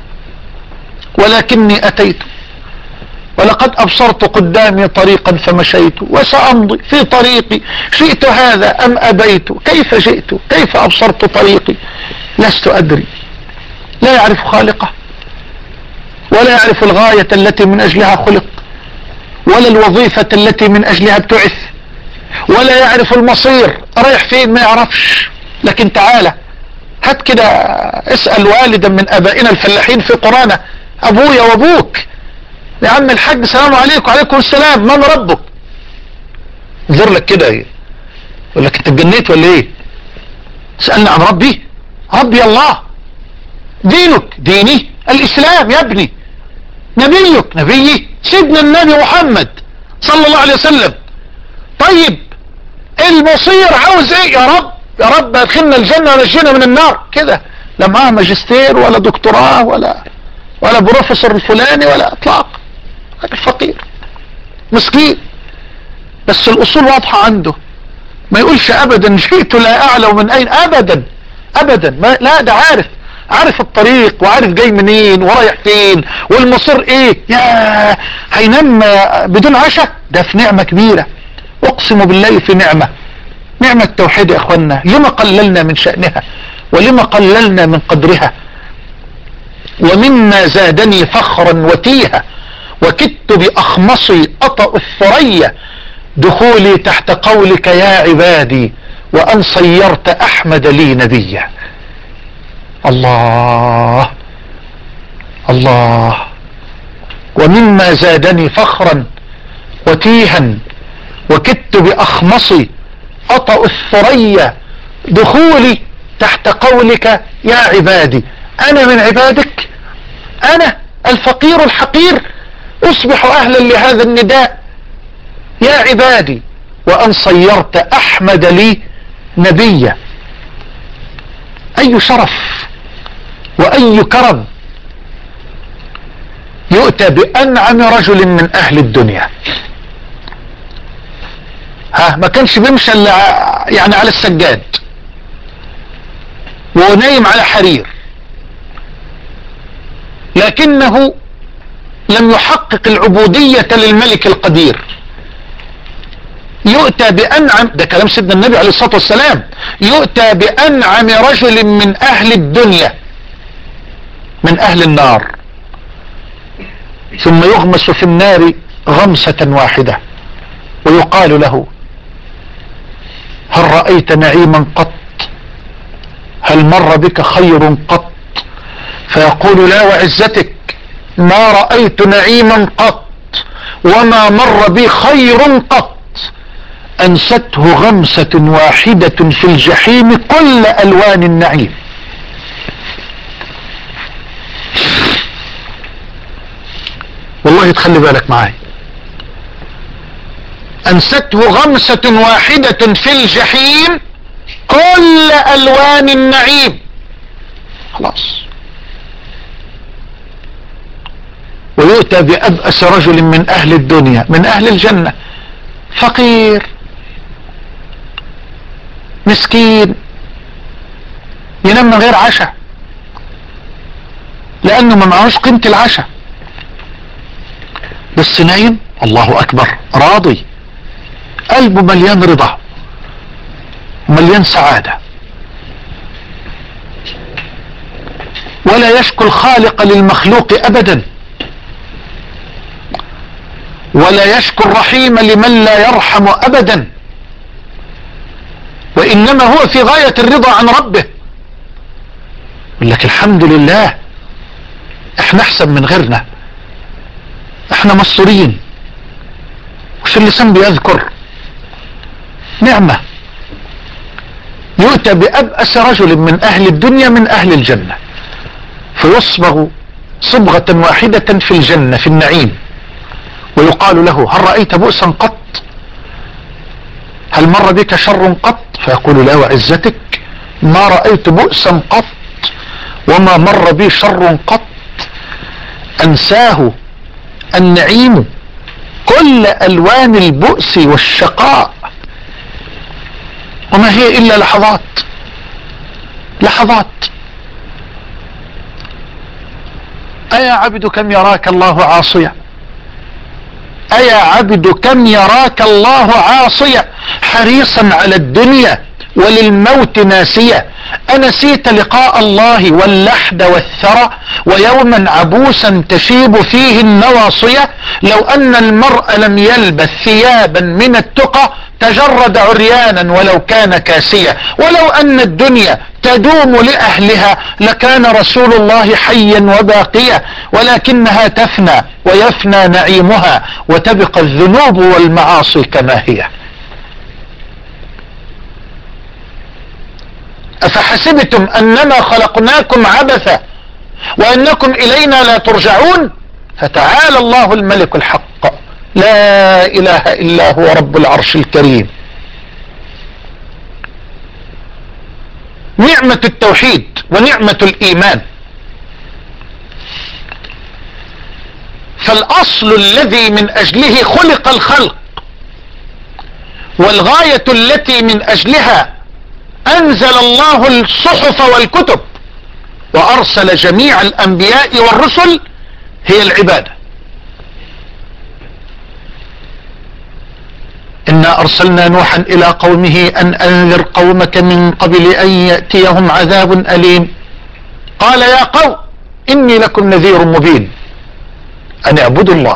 S1: ولكني اتيت، ولقد ابصرت قدامي طريقا فمشيت، وسامضي في طريقي، شئت هذا ام ابيت، كيف جئت، كيف ابصرت طريقي، لست ادري. لا يعرف خالقه، ولا يعرف الغاية التي من اجلها خلق، ولا الوظيفة التي من اجلها ابتعث، ولا يعرف المصير رايح فين، ما يعرفش. لكن تعالى هات كده اسأل والدا من ابائنا الفلاحين في قرانا، ابويا وابوك، يا عم الحاج السلام عليكم. وعليكم السلام، من ربك؟ ينظر لك كده يقول لك انت اتجنيت ولا ايه؟ سألنا عن ربي، ربي الله. دينك ديني الاسلام يا ابني. نبيك نبيي سيدنا النبي محمد صلى الله عليه وسلم. طيب المصير عاوز ايه؟ يا رب يا رب ادخلنا الجنة ونجينا من النار. كده لا معاه ماجستير ولا دكتوراه ولا بروفيسور الفلاني ولا اطلاق، فقير مسكين، بس الاصول واضحة عنده. ما يقولش ابدا جئت لا اعلم من اين، ابدا ابدا، ما لا، ده عارف الطريق وعارف جاي منين ورايح فين والمصير ايه. يا هينام بدون عشاء؟ ده في نعمة كبيرة، اقسم بالله في نعمة التوحيد يا اخوانا. لما قللنا من شأنها ولما قللنا من قدرها؟ ومما زادني فخرا وتيها وكدت بأخمصي أطأ الثريا دخولي تحت قولك يا عبادي وأن صيرت أحمد لي نبيا. الله الله. ومما زادني فخرا وتيها وكدت بأخمصي أطأ الثريا دخولي تحت قولك يا عبادي. أنا من عبادك؟ أنا الفقير الحقير أصبح أهلا لهذا النداء: يا عبادي، وأن صيرت أحمد لي نبيا. أي شرف وأي كرم يؤتى بأنعم رجل من أهل الدنيا. ما كانش بيمشي يعني على السجاد ونايم على حرير، لكنه لم يحقق العبودية للملك القدير. يؤتى بأنعم، ده كلام سيدنا النبي عليه الصلاة والسلام، يؤتى بأنعم رجل من أهل الدنيا من أهل النار، ثم يغمس في النار غمسة واحدة ويقال له: هل رأيت نعيما قط؟ هل مر بك خير قط؟ فيقول: لا وعزتك، ما رأيت نعيما قط وما مر بي خير قط. أنسته غمسة واحدة في الجحيم كل ألوان النعيم. والله تخلي بالك معاي، أنسته غمسة واحدة في الجحيم كل ألوان النعيم. خلاص. ويؤتى بأبأس رجل من أهل الدنيا من أهل الجنة، فقير مسكين ينام من غير عشاء، لأنه ما معهوش قيمة العشاء، بس نايم الله أكبر راضي، قلبه مليان رضا مليان سعادة، ولا يشكو الخالق للمخلوق أبدا، ولا يشكو الرحيم لمن لا يرحم أبدا، وإنما هو في غاية الرضا عن ربه. يقول لك الحمد لله، احنا احسن من غيرنا، احنا مستورين، وش اللسان بيذكر نعمة. يؤتى بأبأس رجل من أهل الدنيا من أهل الجنة، فيصبغ صبغة واحدة في الجنة في النعيم، ويقال له: هل رأيت بؤسا قط؟ هل مر بك شر قط؟ فيقول: لا وعزتك، ما رأيت بؤسا قط وما مر بي شر قط. أنساه النعيم كل ألوان البؤس والشقاء، وما هي إلا لحظات لحظات. أيا عبد كم يراك الله عاصيا، أيا عبد كم يراك الله عاصيا، حريصا على الدنيا وللموت ناسيا، أنسيت لقاء الله واللحد والثرى، ويوما عبوسا تشيب فيه النواصية. لو أن المرء لم يلبث ثيابا من التقى تجرد عريانا ولو كان كاسيا، ولو أن الدنيا تدوم لأهلها لكان رسول الله حيا وباقيا، ولكنها تفنى ويفنى نعيمها وتبقى الذنوب والمعاصي كما هي. أفحسبتم أنما خلقناكم عبثا وأنكم إلينا لا ترجعون، فتعالى الله الملك الحق، لا إله إلا هو رب العرش الكريم. نعمة التوحيد ونعمة الإيمان، فالأصل الذي من أجله خلق الخلق، والغاية التي من أجلها أنزل الله الصحف والكتب وأرسل جميع الأنبياء والرسل، هي العبادة. إنا أرسلنا نوحا إلى قومه أن أنذر قومك من قبل أن يأتيهم عذاب أليم، قال يا قوم إني لكم نذير مبين أن اعبدوا الله.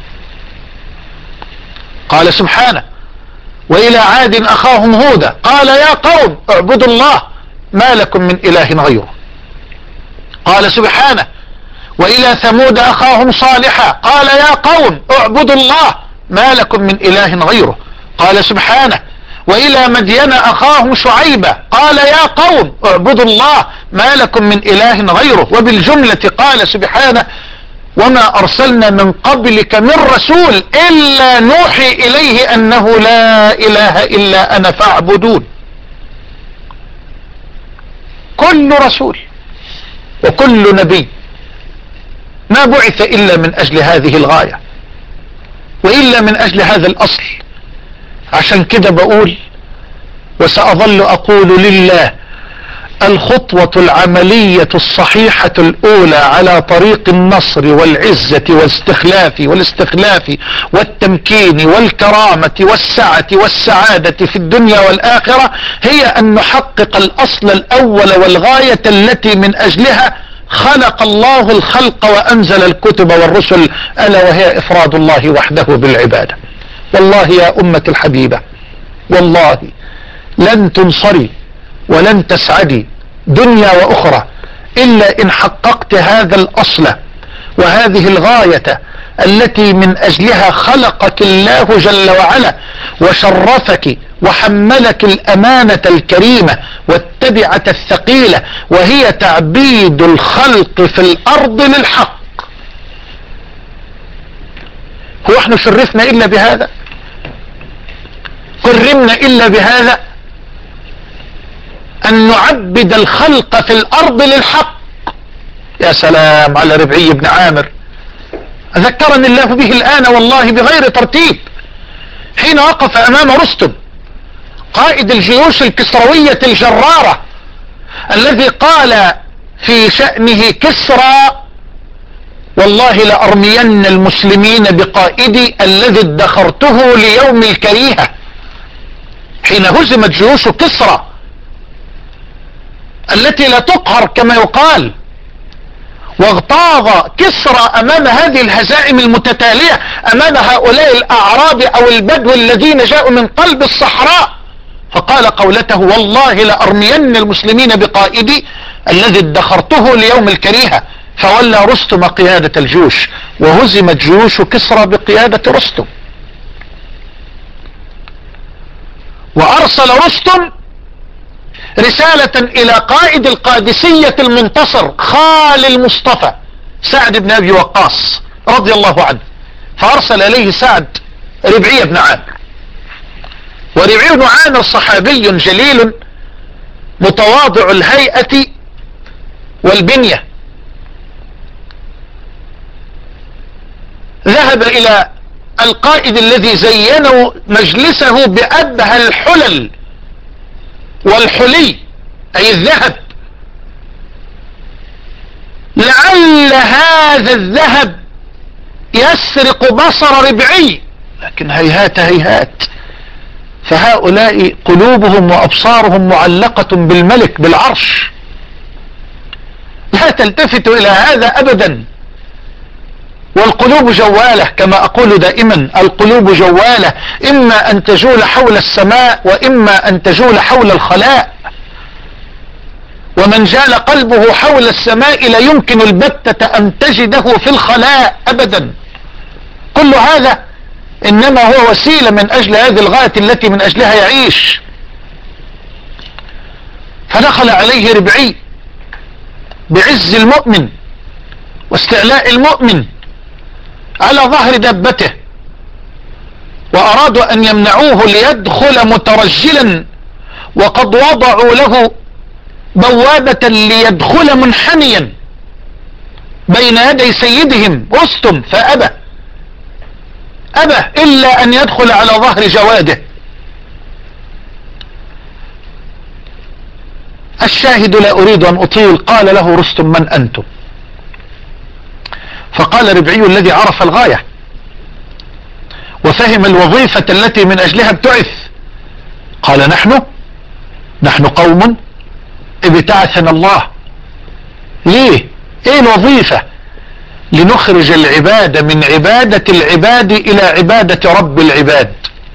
S1: قال سبحانه: وإلى عاد أخاهم هودا قال يا قوم اعبدوا الله ما لكم من إله غيره. قال سبحانه: وإلى ثمود أخاهم صالحا قال يا قوم اعبدوا الله ما لكم من إله غيره. قال سبحانه: وإلى مدين أخاهم شعيبا قال يا قوم اعبدوا الله ما لكم من إله غيره. وبالجملة قال سبحانه: وما أرسلنا من قبلك من رسول إلا نوحي إليه أنه لا إله إلا أنا فاعبدون. كل رسول وكل نبي ما بعث إلا من أجل هذه الغاية وإلا من أجل هذا الأصل. عشان كده بقول وسأظل أقول لله الخطوة العملية الصحيحة الأولى على طريق النصر والعزة والاستخلاف والتمكين والكرامة والسعة والسعادة في الدنيا والآخرة هي أن نحقق الأصل الأول والغاية التي من أجلها خلق الله الخلق وأنزل الكتب والرسل، ألا وهي إفراد الله وحده بالعبادة. والله يا أمة الحبيبة، والله لن تنصري ولن تسعدي دنيا وأخرى إلا إن حققت هذا الأصل وهذه الغاية التي من أجلها خلقك الله جل وعلا وشرفك وحملك الأمانة الكريمة والتبعة الثقيلة، وهي تعبيد الخلق في الأرض للحق. هو احنا شرفنا إلا بهذا؟ كرمنا إلا بهذا؟ أن نعبد الخلق في الأرض للحق. يا سلام على ربعي بن عامر، ذكرني الله به الآن والله بغير ترتيب، حين وقف أمام رستم قائد الجيوش الكسروية الجرارة الذي قال في شأنه كسرى: والله لأرمين المسلمين بقائدي الذي ادخرته ليوم الكريهة. حين هزمت جيوش كسرى التي لا تقهر كما يقال، واغتاظ كسرى امام هذه الهزائم المتتالية، امام هؤلاء الاعراب او البدو الذين جاءوا من قلب الصحراء، فقال قولته: والله لأرمين المسلمين بقائدي الذي ادخرته ليوم الكريهة. فولى رستم قيادة الجيوش، وهزمت جيوش كسرى بقيادة رستم. وارسل رستم رسالة الى قائد القادسية المنتصر خال المصطفى سعد بن ابي وقاص رضي الله عنه، فارسل اليه سعد ربعي بن عامر. وربعي بن عامر صحابي جليل متواضع الهيئة والبنية، ذهب الى القائد الذي زينوا مجلسه بأبهى الحلل والحلي أي الذهب، لعل هذا الذهب يسرق بصر ربعي، لكن هيهات هيهات، فهؤلاء قلوبهم وأبصارهم معلقة بالملك بالعرش، لا تلتفت إلى هذا أبدا. والقلوب جوالة كما أقول دائما، القلوب جوالة، إما أن تجول حول السماء وإما أن تجول حول الخلاء، ومن جال قلبه حول السماء لا يمكن البتة أن تجده في الخلاء أبدا. كل هذا إنما هو وسيلة من أجل هذه الغاية التي من أجلها يعيش. فدخل عليه ربعي بعز المؤمن واستعلاء المؤمن على ظهر دابته، وأرادوا أن يمنعوه ليدخل مترجلا، وقد وضعوا له بوابة ليدخل منحنيا بين يدي سيدهم رستم، فأبى إلا أن يدخل على ظهر جواده. الشاهد لا أريد أن أطيل، قال له رستم: من أنتم؟ فقال ربعي الذي عرف الغاية وفهم الوظيفة التي من أجلها ابتعث، قال: نحن قوم ابتعثنا الله. ليه؟ ايه الوظيفة؟ لنخرج العباد من عبادة العباد إلى عبادة رب العباد،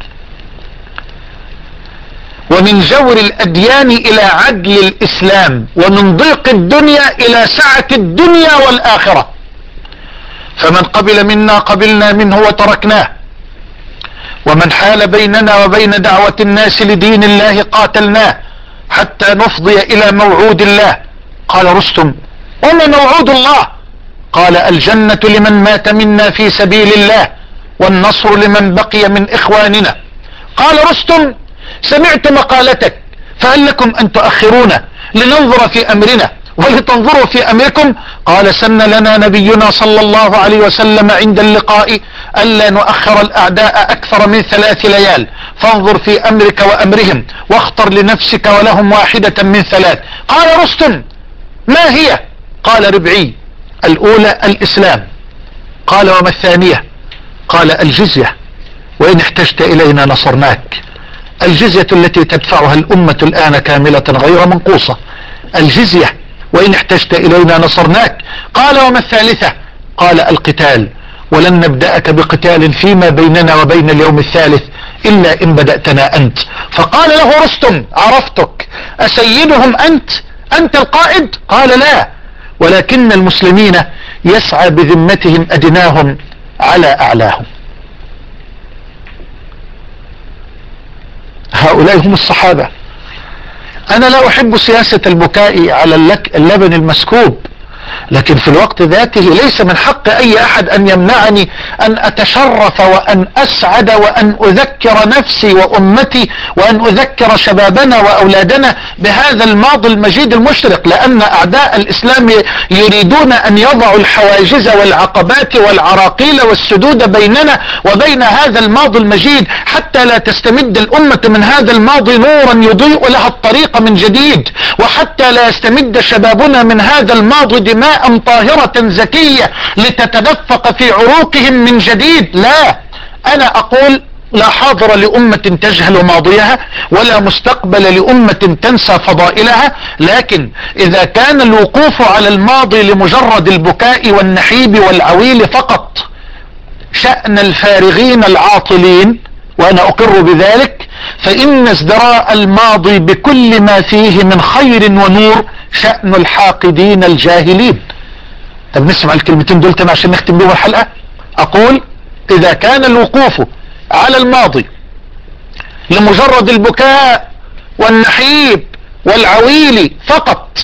S1: ومن جور الأديان إلى عدل الإسلام، ومن ضيق الدنيا إلى سعة الدنيا والآخرة. فمن قبل منا قبلنا منه وتركناه، ومن حال بيننا وبين دعوة الناس لدين الله قاتلناه حتى نفضي إلى موعود الله. قال رستم: وما موعود الله؟ قال الجنة لمن مات منا في سبيل الله والنصر لمن بقي من إخواننا. قال رستم سمعت مقالتك فهل لكم أن تؤخرونا لننظر في أمرنا ولتنظروا في أمركم؟ قال سن لنا نبينا صلى الله عليه وسلم عند اللقاء ألا نؤخر الأعداء أكثر من 3 ليال، فانظر في أمرك وأمرهم واختر لنفسك ولهم واحدة من 3. قال رستم ما هي؟ قال ربعي الأولى الإسلام. قال وما الثانية؟ قال الجزية وإن احتجت إلينا نصرناك. الجزية التي تدفعها الأمة الآن كاملة غير منقوصة، الجزية وإن احتجت إلينا نصرناك. قال وما الثالثة؟ قال القتال، ولن نبدأك بقتال فيما بيننا وبين اليوم الثالث إلا إن بدأتنا أنت. فقال له رستم عرفتك، أسيدهم أنت القائد؟ قال لا، ولكن المسلمين يسعى بذمتهم أدناهم على أعلاهم. هؤلاء هم الصحابة. أنا لا أحب سياسة البكاء على اللبن المسكوب، لكن في الوقت ذاته ليس من حق أي أحد أن يمنعني أن أتشرف وأن أسعد وأن أذكر نفسي وأمتي وأن أذكر شبابنا وأولادنا بهذا الماضي المجيد المشرق، لأن أعداء الإسلام يريدون أن يضعوا الحواجز والعقبات والعراقيل والسدود بيننا وبين هذا الماضي المجيد حتى لا تستمد الأمة من هذا الماضي نورا يضيء لها الطريق من جديد، وحتى لا يستمد شبابنا من هذا الماضي دماء طاهرة زكية لتتدفق في عروقهم من جديد. لا، أنا أقول لا حاضر لأمة تجهل ماضيها ولا مستقبل لأمة تنسى فضائلها، لكن إذا كان الوقوف على الماضي لمجرد البكاء والنحيب والعويل فقط شأن الفارغين العاطلين، وأنا أقر بذلك، فإن ازدراء الماضي بكل ما فيه من خير ونور شأن الحاقدين الجاهلين. طب نسمع الكلمتين دول تاني عشان نختم بهم الحلقة. أقول إذا كان الوقوف على الماضي لمجرد البكاء والنحيب والعويل فقط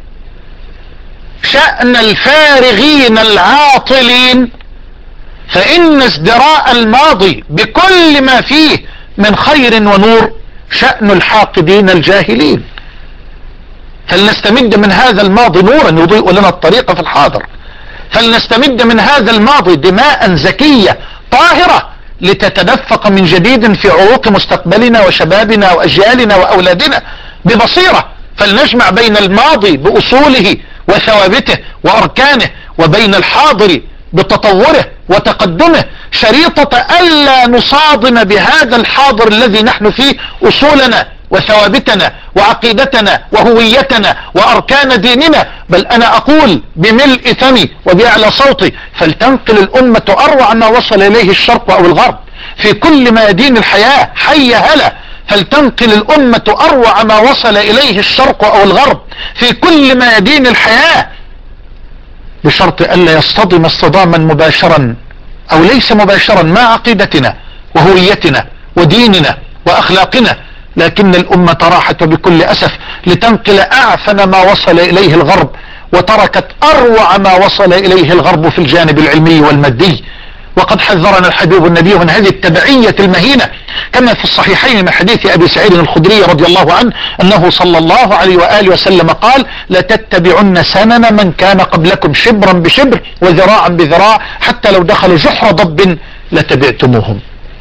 S1: شأن الفارغين العاطلين، فإن ازدراء الماضي بكل ما فيه من خير ونور شأن الحاقدين الجاهلين. فلنستمد من هذا الماضي نورا يضيء لنا الطريق في الحاضر، فلنستمد من هذا الماضي دماء زكية طاهرة لتتدفق من جديد في عروق مستقبلنا وشبابنا وأجيالنا وأولادنا ببصيرة. فلنجمع بين الماضي بأصوله وثوابته وأركانه وبين الحاضر بتطوره وتقدمه، شريطة ألا نصادم بهذا الحاضر الذي نحن فيه أصولنا وثوابتنا وعقيدتنا وهويتنا وأركان ديننا. بل أنا أقول بملء فمي وبأعلى صوتي فلتنقل الأمة أروع ما وصل إليه الشرق أو الغرب في كل ميادين الحياة. حي هلا، فلتنقل الأمة أروع ما وصل إليه الشرق أو الغرب في كل ميادين الحياة، بشرط ألا يصطدم اصطداما مباشرا أو ليس مباشرا مع عقيدتنا وهويتنا وديننا وأخلاقنا. لكن الأمة راحت بكل أسف لتنقل أعفن ما وصل إليه الغرب وتركت أروع ما وصل إليه الغرب في الجانب العلمي والمادي. وقد حذرنا الحبيب النبي من هذه التبعية المهينة كما في الصحيحين من حديث أبي سعيد الخدري رضي الله عنه أنه صلى الله عليه وآله وسلم قال لتتبعن سنن من كان قبلكم شبرا بشبر وذراعا بذراع حتى لو دخلوا جحر ضب لتبعتموهم.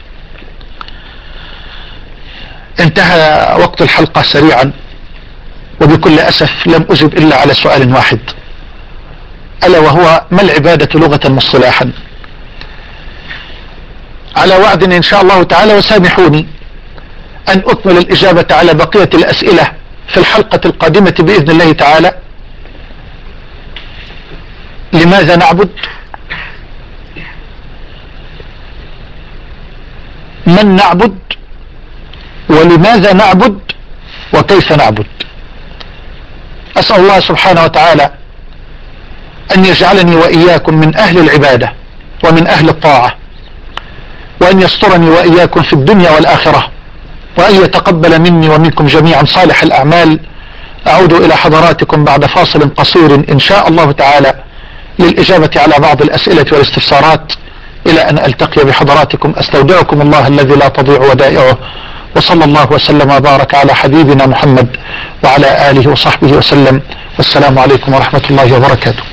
S1: انتهى وقت الحلقة سريعا، وبكل أسف لم أجب إلا على سؤال واحد، ألا وهو ما العبادة لغة مصطلحا؟ على وعد إن شاء الله تعالى، وسامحوني أن أكمل الإجابة على بقية الأسئلة في الحلقة القادمة بإذن الله تعالى. لماذا نعبد؟ من نعبد؟ ولماذا نعبد؟ وكيف نعبد؟ أسأل الله سبحانه وتعالى أن يجعلني وإياكم من أهل العبادة ومن أهل الطاعة، وأن يسترني وإياكم في الدنيا والآخرة، وأن يتقبل مني ومنكم جميعا صالح الأعمال. أعود إلى حضراتكم بعد فاصل قصير إن شاء الله تعالى، للإجابة على بعض الأسئلة والاستفسارات. إلى أن ألتقي بحضراتكم أستودعكم الله الذي لا تضيع ودائعه، وصلى الله وسلم وبارك على حبيبنا محمد وعلى آله وصحبه وسلم. والسلام عليكم ورحمة الله وبركاته.